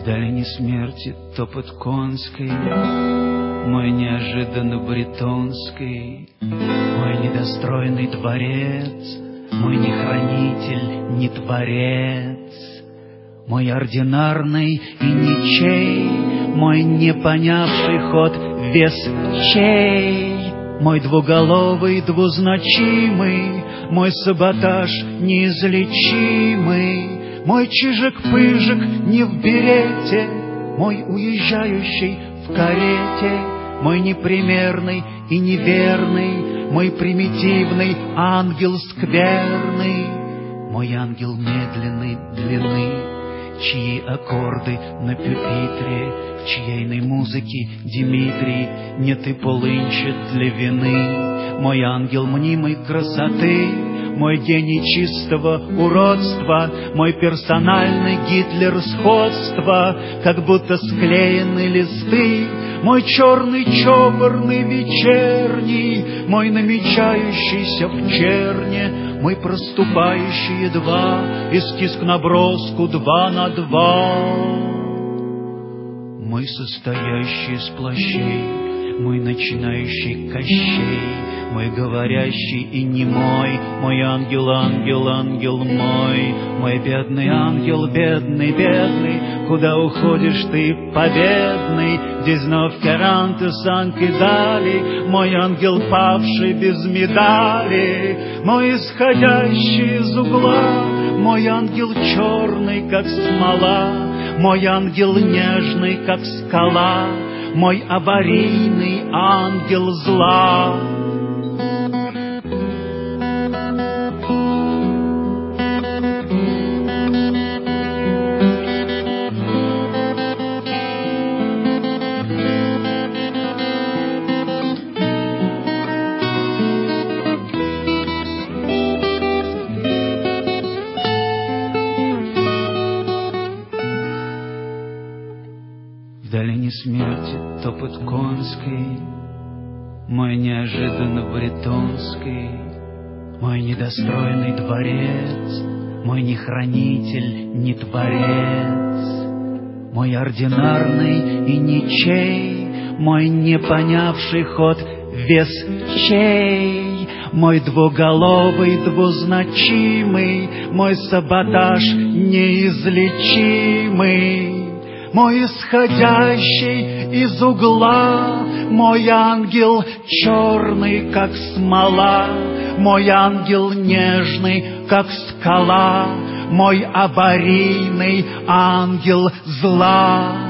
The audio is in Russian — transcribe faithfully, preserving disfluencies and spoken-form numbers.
долине смерти топот конской, мой неожиданно бретонский, мой недостроенный дворец, мой не хранитель, не творец, мой ординарный и ничей, мой не понявший ход вес чей, мой двуголовый двузначимый, мой саботаж неизлечимый, мой чижик-пыжик не в берете, мой уезжающий в карете, мой непримерный и неверный, мой примитивный ангел скверный, мой ангел медленной длины, чьи аккорды на пюпитре, в чьейной музыке Димитрий нет и полынча для вины, мой ангел мнимой красоты, мой гений чистого уродства, мой персональный Гитлер сходства, как будто склеены листы, мой черный чопорный вечерний, мой намечающийся в черне, мой проступающий едва эскиз к наброску два на два, мой состоящий из плащей, мой начинающий Кощей, мой говорящий и немой, мой ангел, ангел, ангел мой, мой бедный ангел, бедный, бедный, куда уходишь ты, победный, где вновь каранты санки дали, мой ангел, павший без медали, мой исходящий из угла, мой ангел черный, как смола, мой ангел нежный, как скала, мой аварийный ангел зла. В долине смерти топот конской, мой неожиданно бретонский, мой недостроенный дворец, мой не хранитель, не творец, мой ординарный и ничей, мой не понявший ход вес чей, мой двуголовый двузначимый, мой саботаж неизлечимый, мой исходящий из угла, мой ангел черный, как смола, мой ангел нежный, как скала, мой аварийный ангел зла.